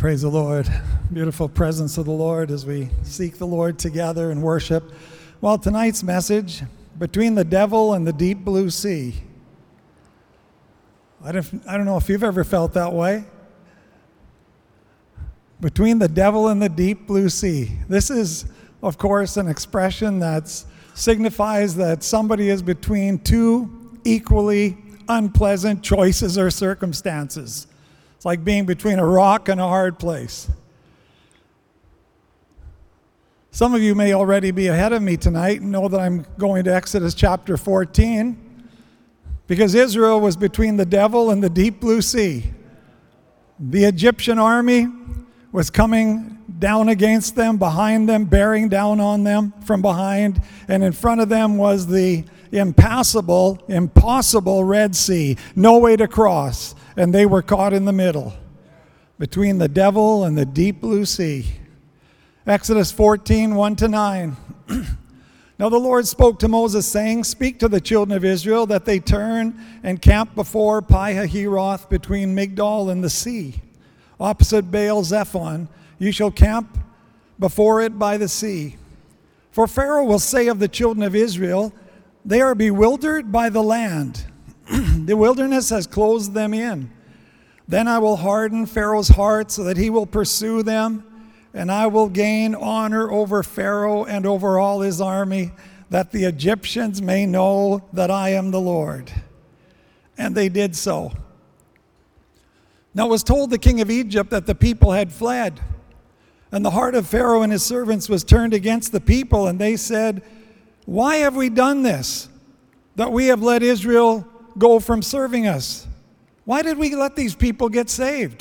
Praise the Lord. Beautiful presence of the Lord as we seek the Lord together and worship. Well, tonight's message, between the devil and the deep blue sea. I don't know if you've ever felt that way. Between the devil and the deep blue sea. This is, of course, an expression that signifies that somebody is between two equally unpleasant choices or circumstances. It's like being between a rock and a hard place. Some of you may already be ahead of me tonight and know that I'm going to Exodus chapter 14 because Israel was between the devil and the deep blue sea. The Egyptian army was coming down against them, behind them, bearing down on them from behind, and in front of them was the impossible Red Sea, no way to cross. And they were caught in the middle, between the devil and the deep blue sea. Exodus 14, 1-9. Now the Lord spoke to Moses, saying, "Speak to the children of Israel that they turn and camp before Pi-hahiroth between Migdol and the sea. Opposite Baal-zephon, you shall camp before it by the sea. For Pharaoh will say of the children of Israel, they are bewildered by the land. The wilderness has closed them in. Then I will harden Pharaoh's heart so that he will pursue them, and I will gain honor over Pharaoh and over all his army, that the Egyptians may know that I am the Lord." And they did so. Now it was told the king of Egypt that the people had fled, and the heart of Pharaoh and his servants was turned against the people, and they said, "Why have we done this, that we have let Israel go from serving us? Why did we let these people get saved?"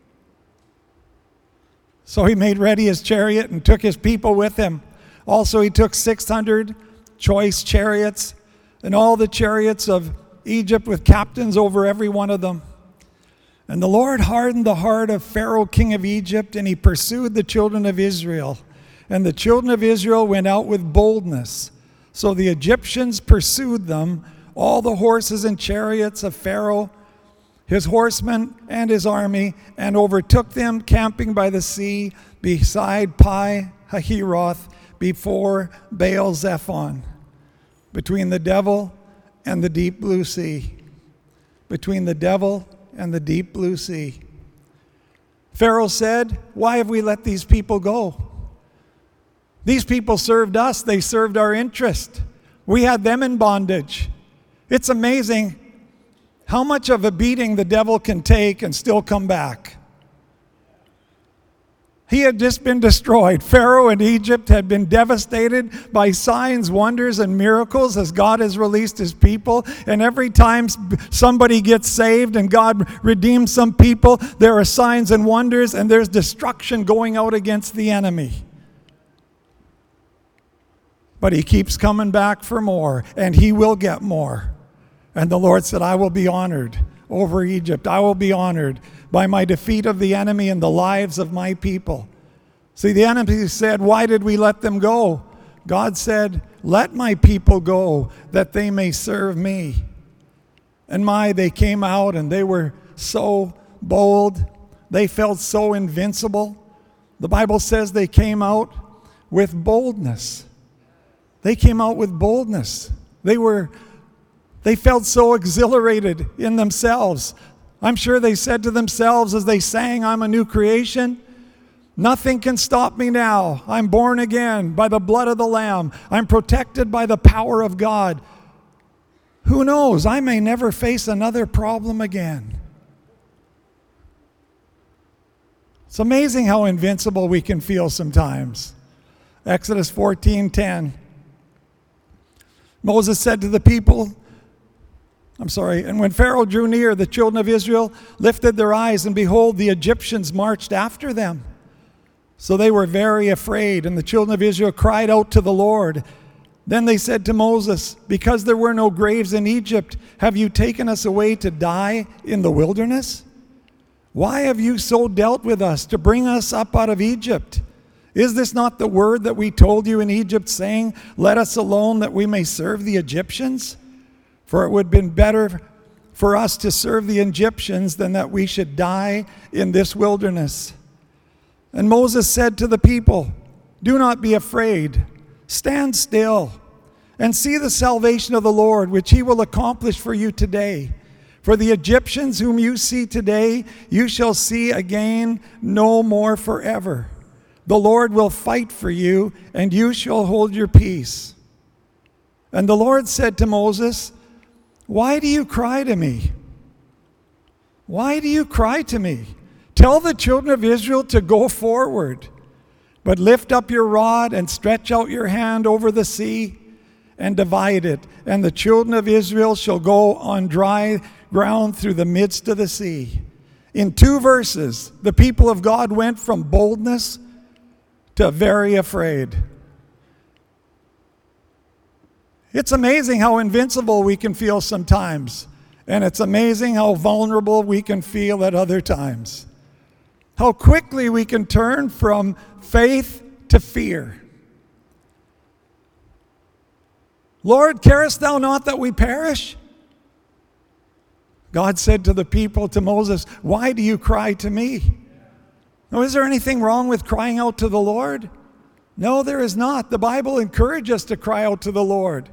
So he made ready his chariot and took his people with him. Also he took 600 choice chariots and all the chariots of Egypt with captains over every one of them. And the Lord hardened the heart of Pharaoh, king of Egypt, and he pursued the children of Israel. And the children of Israel went out with boldness. So the Egyptians pursued them, all the horses and chariots of Pharaoh, his horsemen and his army, and overtook them camping by the sea beside Pi-hahiroth before Baal-zephon, between the devil and the deep blue sea. Between the devil and the deep blue sea. Pharaoh said, "Why have we let these people go? These people served us. They served our interest. We had them in bondage." It's amazing how much of a beating the devil can take and still come back. He had just been destroyed. Pharaoh and Egypt had been devastated by signs, wonders, and miracles as God has released his people. And every time somebody gets saved and God redeems some people, there are signs and wonders, and there's destruction going out against the enemy. But he keeps coming back for more, and he will get more. And the Lord said, "I will be honored over Egypt. I will be honored by my defeat of the enemy and the lives of my people." See, the enemy said, "Why did we let them go?" God said, "Let my people go, that they may serve me." And they came out and they were so bold. They felt so invincible. The Bible says they came out with boldness. They came out with boldness. They felt so exhilarated in themselves. I'm sure they said to themselves as they sang, "I'm a new creation. Nothing can stop me now. I'm born again by the blood of the Lamb. I'm protected by the power of God. Who knows? I may never face another problem again." It's amazing how invincible we can feel sometimes. Exodus 14:10. Moses said to the people, and when Pharaoh drew near, the children of Israel lifted their eyes, and behold, the Egyptians marched after them. So they were very afraid, and the children of Israel cried out to the Lord. Then they said to Moses, "Because there were no graves in Egypt, have you taken us away to die in the wilderness? Why have you so dealt with us to bring us up out of Egypt? Is this not the word that we told you in Egypt, saying, 'Let us alone that we may serve the Egyptians'? For it would have been better for us to serve the Egyptians than that we should die in this wilderness." And Moses said to the people, "Do not be afraid. Stand still and see the salvation of the Lord, which he will accomplish for you today. For the Egyptians whom you see today, you shall see again no more forever. The Lord will fight for you, and you shall hold your peace." And the Lord said to Moses, "Why do you cry to me? Why do you cry to me? Tell the children of Israel to go forward, but lift up your rod and stretch out your hand over the sea and divide it, and the children of Israel shall go on dry ground through the midst of the sea." In 2 verses, the people of God went from boldness to very afraid. It's amazing how invincible we can feel sometimes, and it's amazing how vulnerable we can feel at other times. How quickly we can turn from faith to fear. "Lord, carest thou not that we perish?" God said to the people, to Moses, "Why do you cry to me?" Now, is there anything wrong with crying out to the Lord? No, there is not. The Bible encourages us to cry out to the Lord,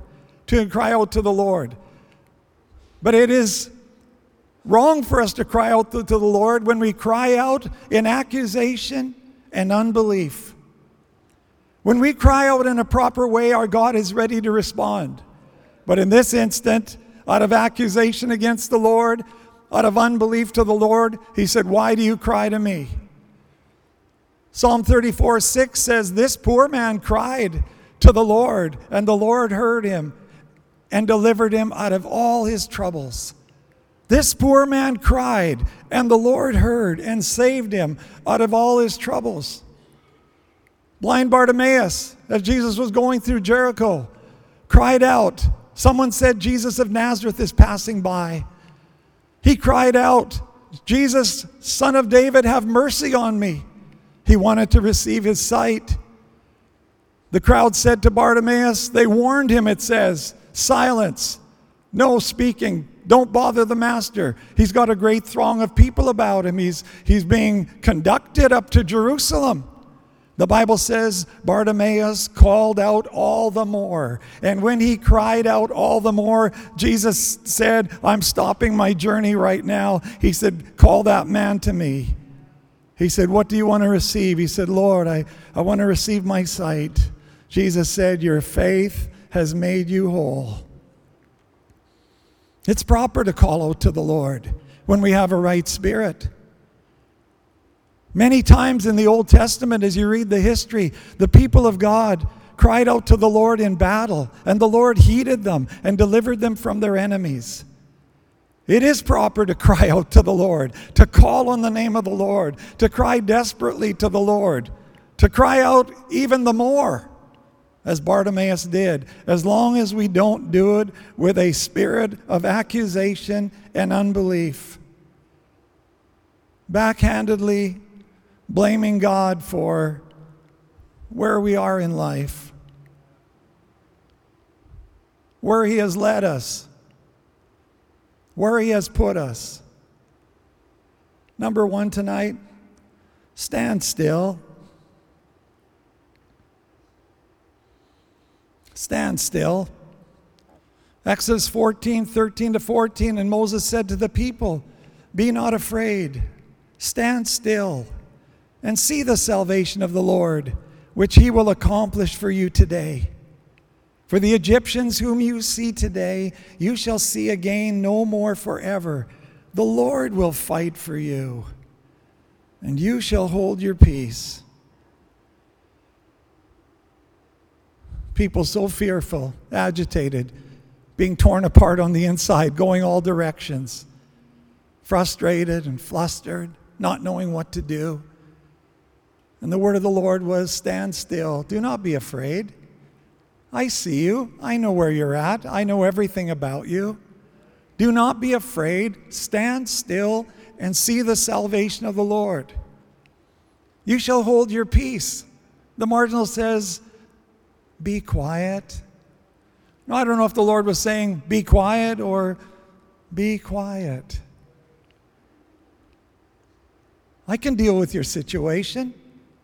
But it is wrong for us to cry out to the Lord when we cry out in accusation and unbelief. When we cry out in a proper way, our God is ready to respond. But in this instant, out of accusation against the Lord, out of unbelief to the Lord, he said, "Why do you cry to me?" Psalm 34:6 says, "This poor man cried to the Lord, and the Lord heard him and delivered him out of all his troubles." This poor man cried, and the Lord heard and saved him out of all his troubles. Blind Bartimaeus, as Jesus was going through Jericho, cried out. Someone said, "Jesus of Nazareth is passing by." He cried out, "Jesus, Son of David, have mercy on me." He wanted to receive his sight. The crowd said to Bartimaeus, they warned him, it says, "Silence, no speaking. Don't bother the master. He's got a great throng of people about him. He's being conducted up to Jerusalem." The Bible says Bartimaeus called out all the more. And when he cried out all the more, Jesus said, "I'm stopping my journey right now." He said, "Call that man to me." He said, "What do you want to receive?" He said, "Lord, I want to receive my sight." Jesus said, "Your faith has made you whole." It's proper to call out to the Lord when we have a right spirit. Many times in the Old Testament, as you read the history, the people of God cried out to the Lord in battle, and the Lord heeded them and delivered them from their enemies. It is proper to cry out to the Lord, to call on the name of the Lord, to cry desperately to the Lord, to cry out even the more, as Bartimaeus did, as long as we don't do it with a spirit of accusation and unbelief. Backhandedly blaming God for where we are in life, where He has led us, where He has put us. Number one tonight, stand still. Stand still. Exodus 14:13-14, and Moses said to the people, "Be not afraid, stand still, and see the salvation of the Lord, which He will accomplish for you today. For the Egyptians whom you see today, you shall see again no more forever. The Lord will fight for you, and you shall hold your peace." People so fearful, agitated, being torn apart on the inside, going all directions, frustrated and flustered, not knowing what to do. And the word of the Lord was, "Stand still. Do not be afraid. I see you. I know where you're at. I know everything about you. Do not be afraid. Stand still and see the salvation of the Lord. You shall hold your peace." The marginal says, "Be quiet." Now, I don't know if the Lord was saying, "Be quiet," or "Be quiet." I can deal with your situation.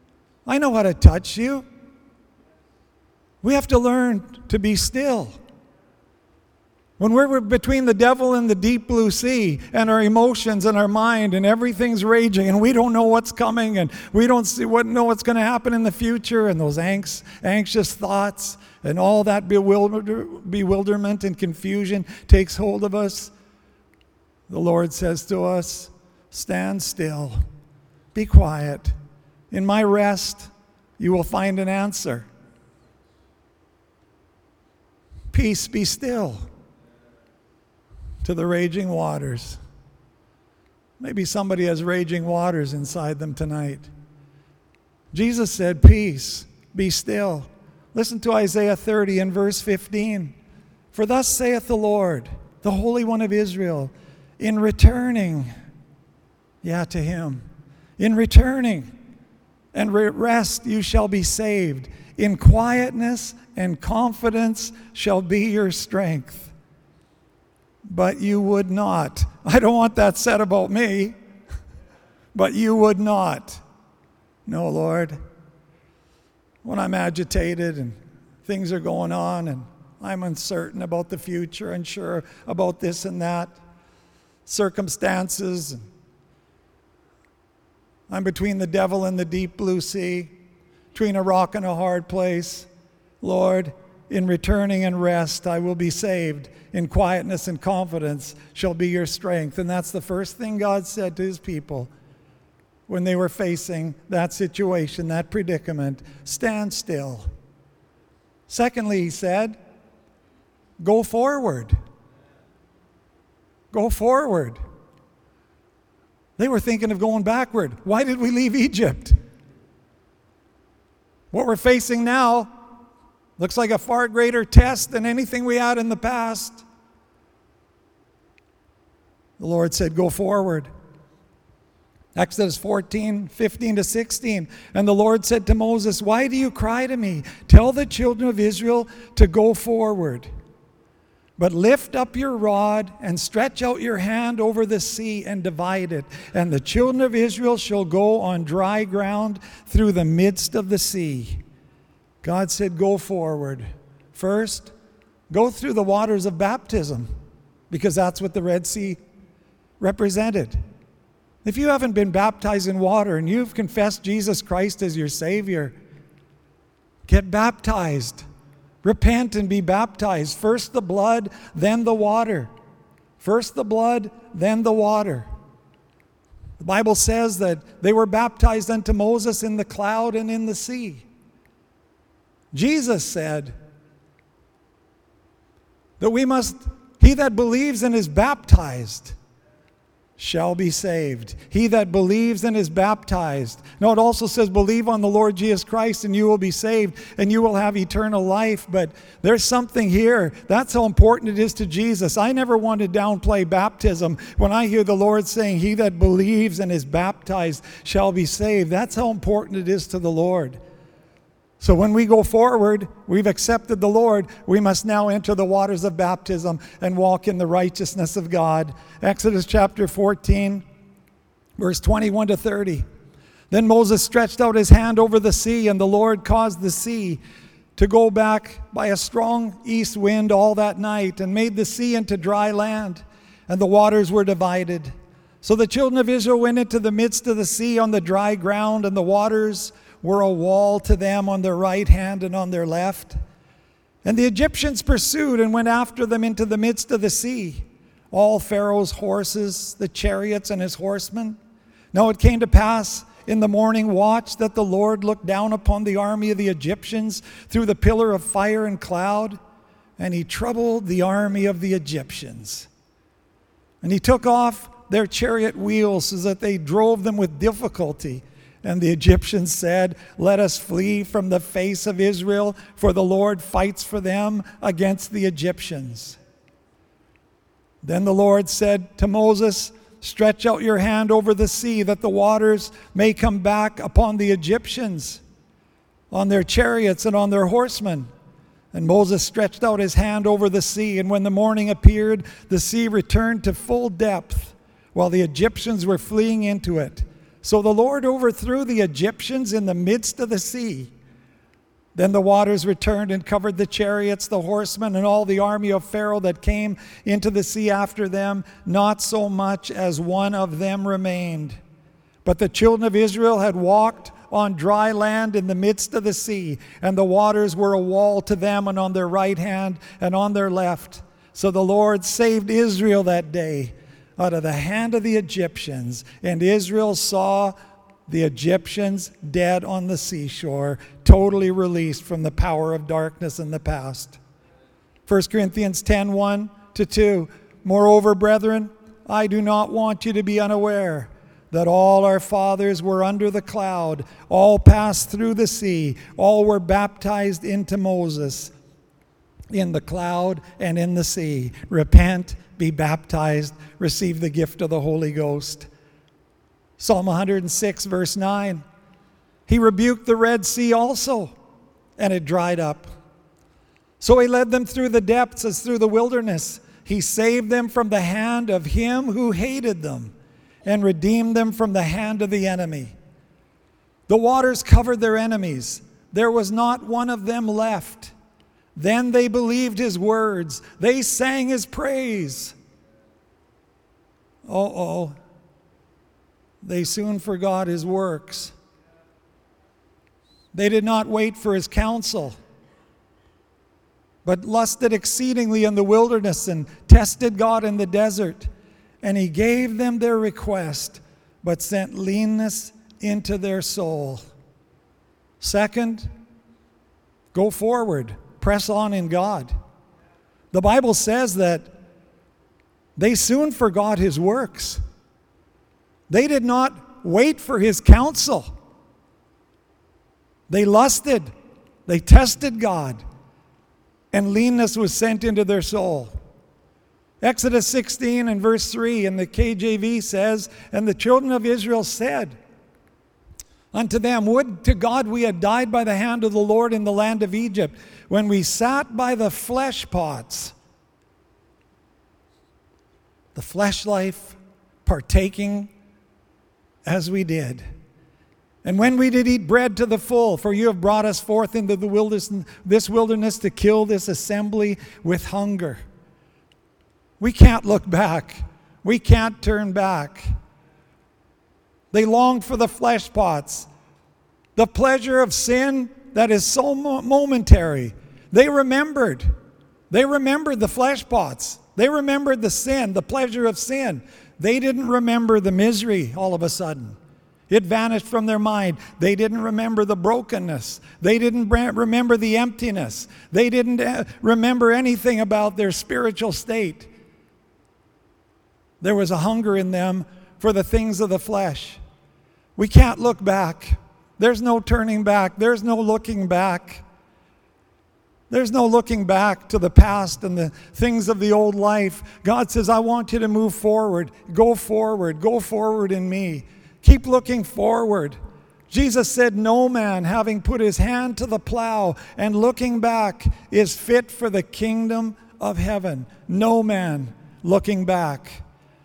I know how to touch you. We have to learn to be still. When we're between the devil and the deep blue sea and our emotions and our mind and everything's raging and we don't know what's coming and we don't know what's going to happen in the future, and those anxious thoughts and all that bewilderment and confusion takes hold of us, the Lord says to us, stand still, be quiet. In my rest, you will find an answer. Peace, be still to the raging waters. Maybe somebody has raging waters inside them tonight. Jesus said, peace, be still. Listen to Isaiah 30 and verse 15. For thus saith the Lord, the Holy One of Israel, in returning, to him, in returning and rest you shall be saved. In quietness and confidence shall be your strength. But you would not. I don't want that said about me. But you would not. No, Lord. When I'm agitated and things are going on and I'm uncertain about the future, unsure about this and that, circumstances, and I'm between the devil and the deep blue sea, between a rock and a hard place. Lord, in returning and rest, I will be saved. In quietness and confidence shall be your strength. And that's the first thing God said to his people when they were facing that situation, that predicament. Stand still. Secondly, he said, go forward. Go forward. They were thinking of going backward. Why did we leave Egypt? What we're facing now looks like a far greater test than anything we had in the past. The Lord said, go forward. Exodus 14, 15 to 16. And the Lord said to Moses, why do you cry to me? Tell the children of Israel to go forward. But lift up your rod and stretch out your hand over the sea and divide it. And the children of Israel shall go on dry ground through the midst of the sea. God said, go forward. First, go through the waters of baptism, because that's what the Red Sea represented. If you haven't been baptized in water and you've confessed Jesus Christ as your Savior, get baptized. Repent and be baptized. First the blood, then the water. First the blood, then the water. The Bible says that they were baptized unto Moses in the cloud and in the sea. Jesus said that he that believes and is baptized shall be saved. He that believes and is baptized. No, it also says believe on the Lord Jesus Christ and you will be saved and you will have eternal life. But there's something here. That's how important it is to Jesus. I never want to downplay baptism. When I hear the Lord saying he that believes and is baptized shall be saved, that's how important it is to the Lord. So when we go forward, we've accepted the Lord, we must now enter the waters of baptism and walk in the righteousness of God. Exodus chapter 14, verse 21 to 30. Then Moses stretched out his hand over the sea, and the Lord caused the sea to go back by a strong east wind all that night, and made the sea into dry land, and the waters were divided. So the children of Israel went into the midst of the sea on the dry ground, and the waters were a wall to them on their right hand and on their left. And the Egyptians pursued and went after them into the midst of the sea, all Pharaoh's horses, the chariots, and his horsemen. Now it came to pass in the morning watch that the Lord looked down upon the army of the Egyptians through the pillar of fire and cloud, and he troubled the army of the Egyptians. And he took off their chariot wheels so that they drove them with difficulty. And the Egyptians said, let us flee from the face of Israel, for the Lord fights for them against the Egyptians. Then the Lord said to Moses, stretch out your hand over the sea, that the waters may come back upon the Egyptians, on their chariots and on their horsemen. And Moses stretched out his hand over the sea, and when the morning appeared, the sea returned to full depth, while the Egyptians were fleeing into it. So the Lord overthrew the Egyptians in the midst of the sea. Then the waters returned and covered the chariots, the horsemen, and all the army of Pharaoh that came into the sea after them. Not so much as one of them remained. But the children of Israel had walked on dry land in the midst of the sea, and the waters were a wall to them and on their right hand and on their left. So the Lord saved Israel that day out of the hand of the Egyptians, and Israel saw the Egyptians dead on the seashore, totally released from the power of darkness in the past. 1 Corinthians 10:1-2. Moreover, brethren, I do not want you to be unaware that all our fathers were under the cloud, all passed through the sea, all were baptized into Moses in the cloud and in the sea. Repent, be baptized, receive the gift of the Holy Ghost. Psalm 106, verse 9. He rebuked the Red Sea also, and it dried up. So he led them through the depths as through the wilderness. He saved them from the hand of him who hated them, and redeemed them from the hand of the enemy. The waters covered their enemies. There was not one of them left. Then they believed his words. They sang his praise. They soon forgot his works. They did not wait for his counsel, but lusted exceedingly in the wilderness and tested God in the desert. And he gave them their request, but sent leanness into their soul. Second, go forward. Press on in God. The Bible says that they soon forgot his works. They did not wait for his counsel. They lusted. They tested God. And leanness was sent into their soul. Exodus 16 and verse 3 in the KJV says, and the children of Israel said unto them, would to God we had died by the hand of the Lord in the land of Egypt, when we sat by the flesh pots. The flesh life, partaking as we did. And when we did eat bread to the full, for you have brought us forth into this wilderness to kill this assembly with hunger. We can't look back. We can't turn back. They longed for the flesh pots, the pleasure of sin that is so momentary. They remembered the flesh pots. They remembered the sin, the pleasure of sin. They didn't remember the misery all of a sudden. It vanished from their mind. They didn't remember the brokenness. They didn't remember the emptiness. They didn't remember anything about their spiritual state. There was a hunger in them for the things of the flesh. We can't look back. There's no turning back. There's no looking back. There's no looking back to the past and the things of the old life. God says, I want you to move forward. Go forward in me. Keep looking forward. Jesus said, no man, having put his hand to the plow and looking back, is fit for the kingdom of heaven. No man looking back.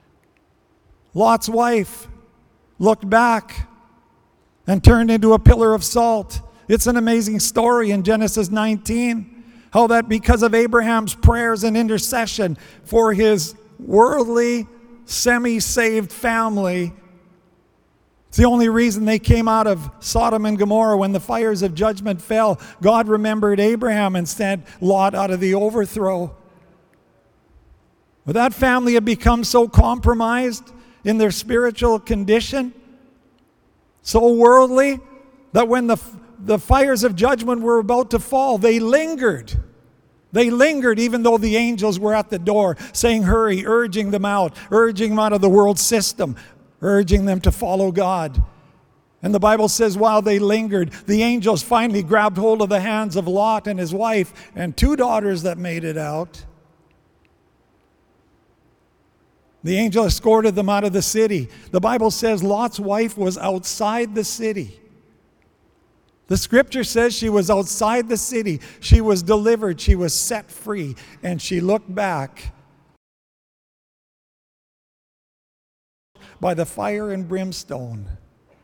Lot's wife looked back and turned into a pillar of salt. It's an amazing story in Genesis 19, how that because of Abraham's prayers and intercession for his worldly, semi-saved family, it's the only reason they came out of Sodom and Gomorrah when the fires of judgment fell. God remembered Abraham and sent Lot out of the overthrow. But that family had become so compromised in their spiritual condition, so worldly, that when the fires of judgment were about to fall, they lingered. They lingered even though the angels were at the door saying, hurry, urging them out of the world system, urging them to follow God. And the Bible says while they lingered, the angels finally grabbed hold of the hands of Lot and his wife and 2 daughters that made it out. The angel escorted them out of the city. The Bible says Lot's wife was outside the city. The scripture says she was outside the city. She was delivered. She was set free. And she looked back by the fire and brimstone.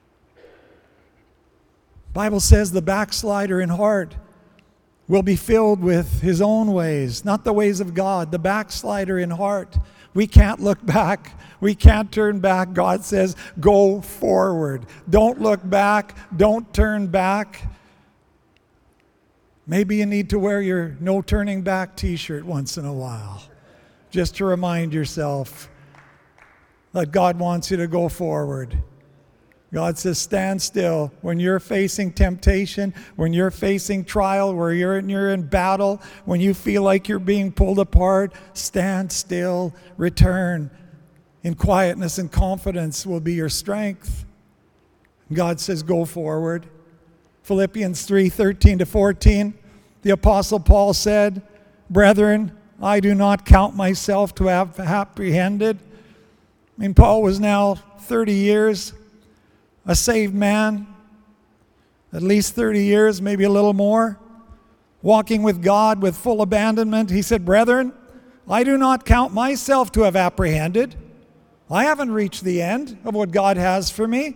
Bible says the backslider in heart will be filled with his own ways, not the ways of God. The backslider in heart. We can't look back. We can't turn back. God says, go forward. Don't look back. Don't turn back. Maybe you need to wear your no turning back t-shirt once in a while, just to remind yourself that God wants you to go forward. God says, stand still. When you're facing temptation, when you're facing trial, where you're in battle, when you feel like you're being pulled apart, stand still, return. In quietness and confidence will be your strength. God says, go forward. Philippians 3:13-14, the Apostle Paul said, brethren, I do not count myself to have apprehended. I mean, Paul was now 30 years a saved man, at least 30 years, maybe a little more, walking with God with full abandonment. He said, brethren, I do not count myself to have apprehended. I haven't reached the end of what God has for me.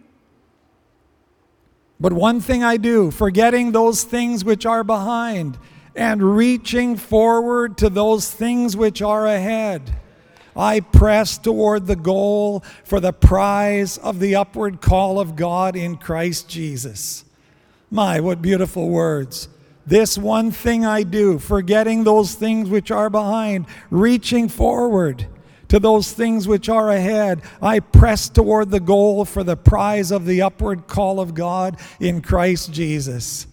But one thing I do, forgetting those things which are behind and reaching forward to those things which are ahead, I press toward the goal for the prize of the upward call of God in Christ Jesus. My, what beautiful words. This one thing I do, forgetting those things which are behind, reaching forward to those things which are ahead, I press toward the goal for the prize of the upward call of God in Christ Jesus.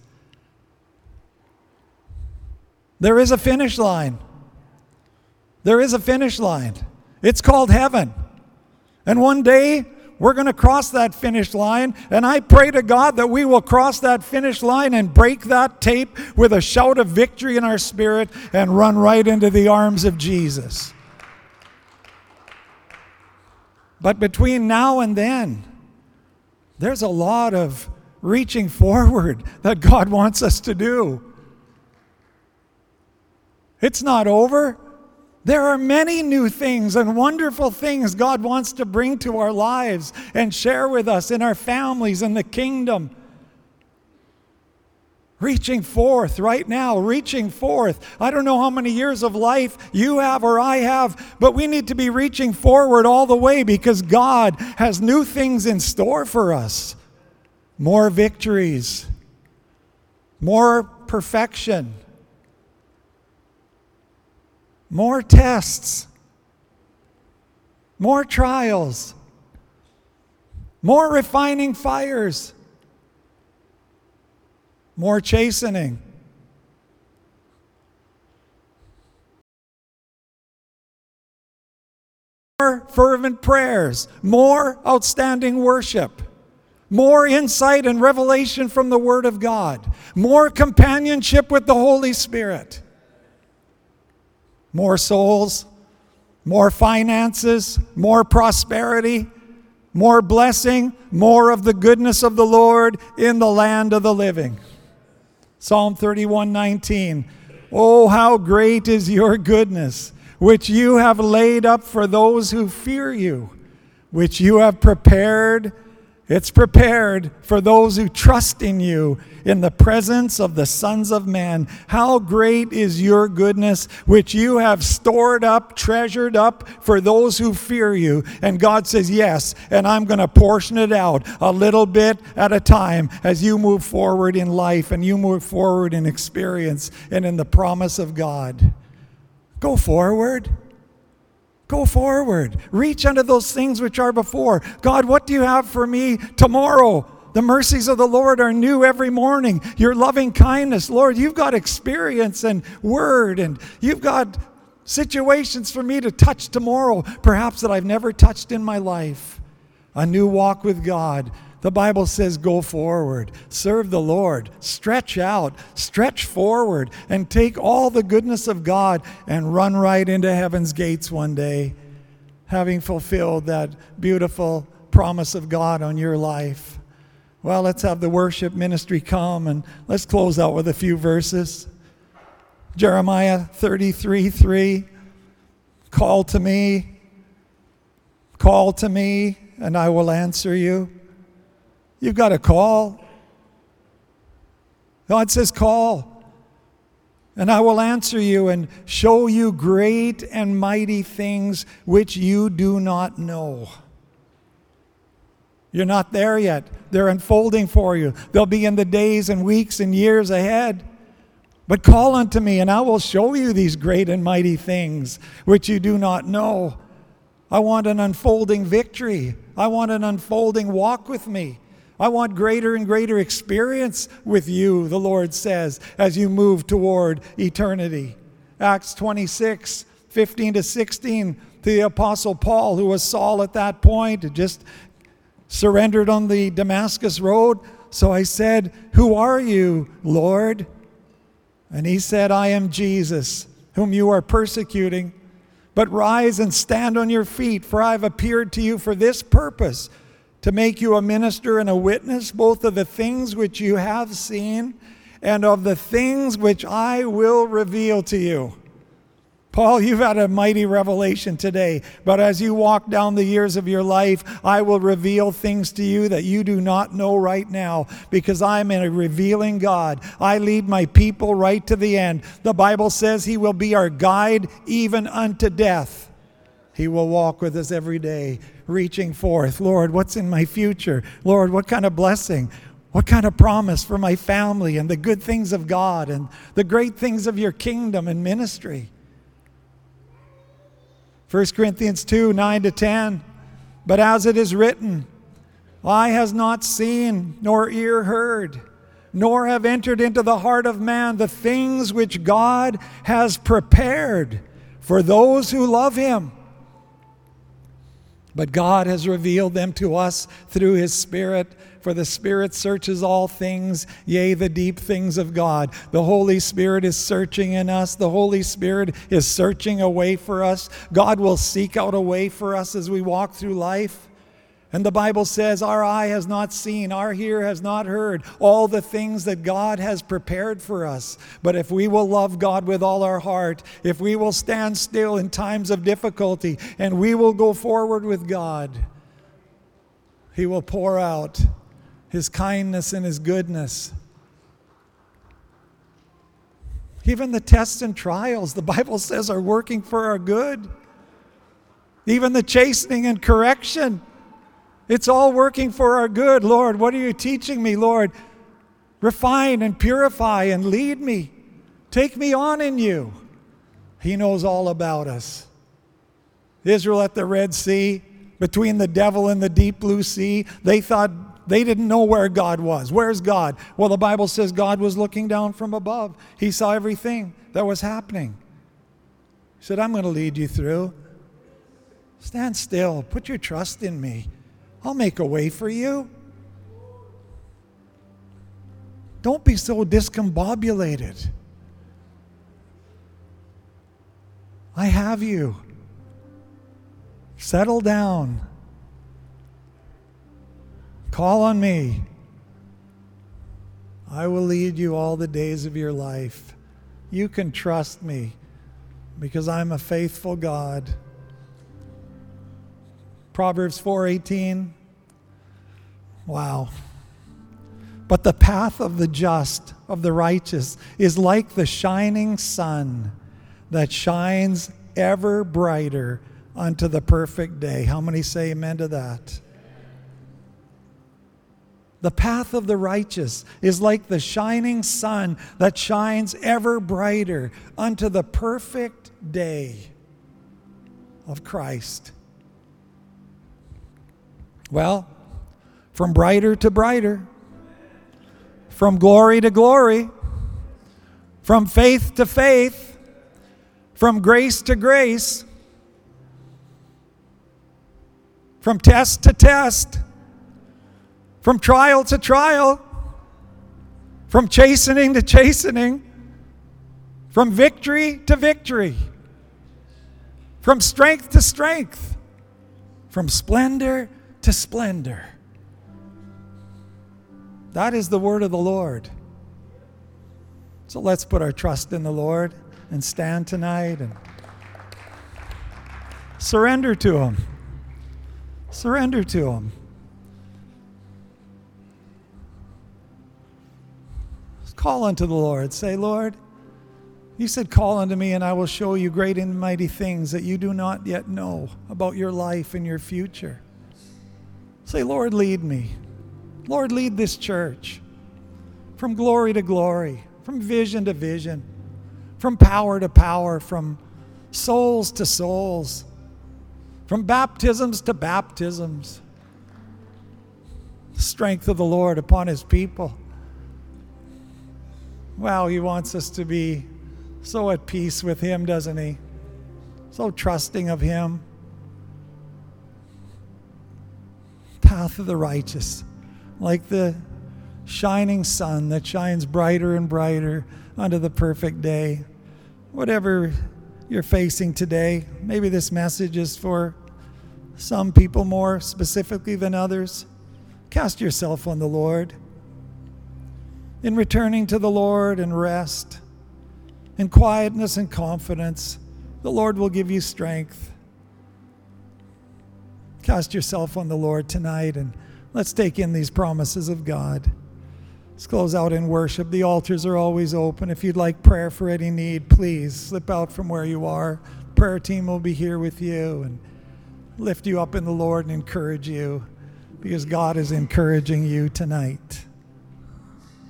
There is a finish line. There is a finish line. It's called heaven. And one day, we're going to cross that finish line, and I pray to God that we will cross that finish line and break that tape with a shout of victory in our spirit and run right into the arms of Jesus. But between now and then, there's a lot of reaching forward that God wants us to do. It's not over. There are many new things and wonderful things God wants to bring to our lives and share with us in our families in the kingdom. Reaching forth right now, reaching forth. I don't know how many years of life you have or I have, but we need to be reaching forward all the way because God has new things in store for us. More victories, more perfection, more tests, more trials, more refining fires, more chastening. More fervent prayers, more outstanding worship, more insight and revelation from the Word of God, more companionship with the Holy Spirit, more souls, more finances, more prosperity, more blessing, more of the goodness of the Lord in the land of the living. Psalm 31:19. Oh, how great is your goodness, which you have laid up for those who fear you, which you have prepared. It's prepared for those who trust in you in the presence of the sons of men. How great is your goodness, which you have stored up, treasured up for those who fear you. And God says, yes, and I'm going to portion it out a little bit at a time as you move forward in life and you move forward in experience and in the promise of God. Go forward. Go forward. Reach unto those things which are before. God, what do you have for me tomorrow? The mercies of the Lord are new every morning. Your loving kindness, Lord, you've got experience and word, and you've got situations for me to touch tomorrow, perhaps that I've never touched in my life. A new walk with God. The Bible says go forward, serve the Lord, stretch out, stretch forward, and take all the goodness of God and run right into heaven's gates one day, having fulfilled that beautiful promise of God on your life. Well, let's have the worship ministry come and let's close out with a few verses. Jeremiah 33:3, call to me, and I will answer you. You've got to call. God says, call, and I will answer you and show you great and mighty things which you do not know. You're not there yet. They're unfolding for you. They'll be in the days and weeks and years ahead. But call unto me, and I will show you these great and mighty things which you do not know. I want an unfolding victory. I want an unfolding walk with me. I want greater and greater experience with you, the Lord says, as you move toward eternity. Acts 26, 15 to 16, to the Apostle Paul, who was Saul at that point, had just surrendered on the Damascus road. So I said, who are you, Lord? And he said, I am Jesus, whom you are persecuting. But rise and stand on your feet, for I have appeared to you for this purpose, to make you a minister and a witness, both of the things which you have seen and of the things which I will reveal to you. Paul, you've had a mighty revelation today, but as you walk down the years of your life, I will reveal things to you that you do not know right now, because I'm a revealing God. I lead my people right to the end. The Bible says he will be our guide even unto death. He will walk with us every day, reaching forth. Lord, what's in my future? Lord, what kind of blessing? What kind of promise for my family and the good things of God and the great things of your kingdom and ministry? 1 Corinthians 2, 9 to 10. But as it is written, eye has not seen, nor ear heard, nor have entered into the heart of man the things which God has prepared for those who love him. But God has revealed them to us through his Spirit. For the Spirit searches all things, yea, the deep things of God. The Holy Spirit is searching in us. The Holy Spirit is searching a way for us. God will seek out a way for us as we walk through life. And the Bible says, our eye has not seen, our ear has not heard all the things that God has prepared for us. But if we will love God with all our heart, if we will stand still in times of difficulty, and we will go forward with God, he will pour out his kindness and his goodness. Even the tests and trials, the Bible says, are working for our good. Even the chastening and correction, it's all working for our good. Lord, what are you teaching me, Lord? Refine and purify and lead me. Take me on in you. He knows all about us. Israel at the Red Sea, between the devil and the deep blue sea, they didn't know where God was. Where's God? Well, the Bible says God was looking down from above. He saw everything that was happening. He said, I'm going to lead you through. Stand still. Put your trust in me. I'll make a way for you. Don't be so discombobulated. I have you. Settle down. Call on me. I will lead you all the days of your life. You can trust me because I'm a faithful God. Proverbs 4:18. Wow. But the path of the just, of the righteous, is like the shining sun that shines ever brighter unto the perfect day. How many say amen to that? The path of the righteous is like the shining sun that shines ever brighter unto the perfect day of Christ. Well, from brighter to brighter, from glory to glory, from faith to faith, from grace to grace, from test to test, from trial to trial, from chastening to chastening, from victory to victory, from strength to strength, from splendor to splendor. That is the word of the Lord. So let's put our trust in the Lord and stand tonight and surrender to him. Surrender to him. Call unto the Lord. Say, Lord, you said, call unto me and I will show you great and mighty things that you do not yet know about your life and your future. Say, Lord, lead me. Lord, lead this church from glory to glory, from vision to vision, from power to power, from souls to souls, from baptisms to baptisms. The strength of the Lord upon his people. Wow, he wants us to be so at peace with him, doesn't he? So trusting of him. Path of the righteous, like the shining sun that shines brighter and brighter unto the perfect day. Whatever you're facing today, maybe this message is for some people more specifically than others. Cast yourself on the Lord. In returning to the Lord and rest, in quietness and confidence, the Lord will give you strength. Cast yourself on the Lord tonight, and let's take in these promises of God. Let's close out in worship. The altars are always open. If you'd like prayer for any need, please slip out from where you are. Prayer team will be here with you and lift you up in the Lord and encourage you, because God is encouraging you tonight.